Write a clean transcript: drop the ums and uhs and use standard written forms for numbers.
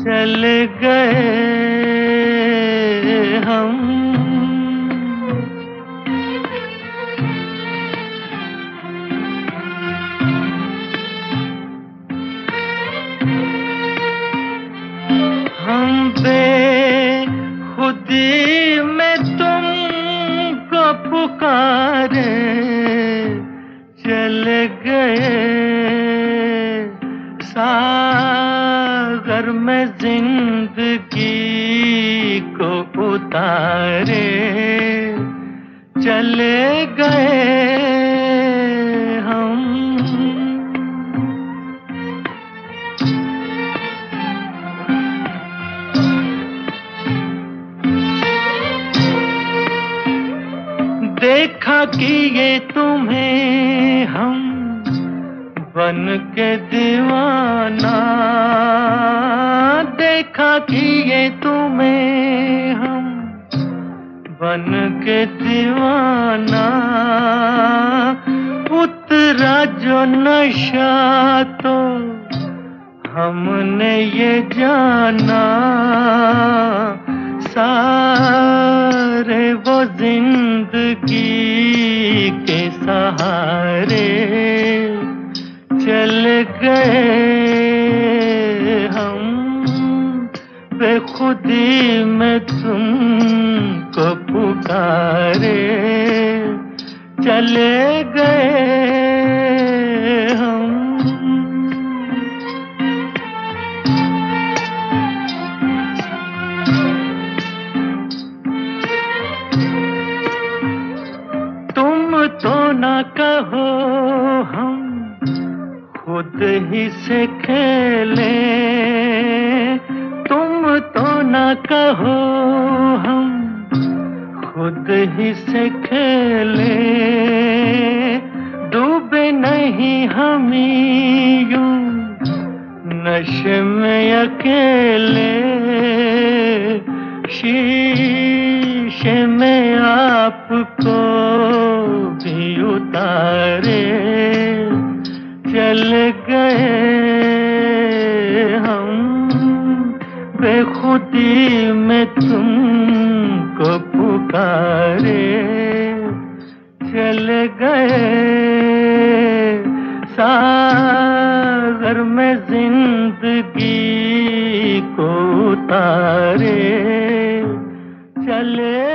चल गए हम। हम बेखुदी में तुमको पुकारे, चल गए सागर में जिंदगी को उतारे, चले गए हम। देखा कि ये तुम्हें हम बन के दीवाना, देखा कि ये तुम्हें हम बन के दीवाना, उतरा जो नशा तो हमने ये जाना, सारे वो जिंदगी के सहारे चल गए हम। बेखुदी में तुमको पुकारे, चले गए हम। तो ना कहो हम खुद ही से खेले, तुम तो ना कहो हम खुद ही से खेले, डूबे नहीं हम यूं नशे में अकेले, शीशे में आपको भी उतारे, चल गए हम। बेखुदी में तुमको पुकारे, चल गए सागर में जिंदगी को उतारे, चले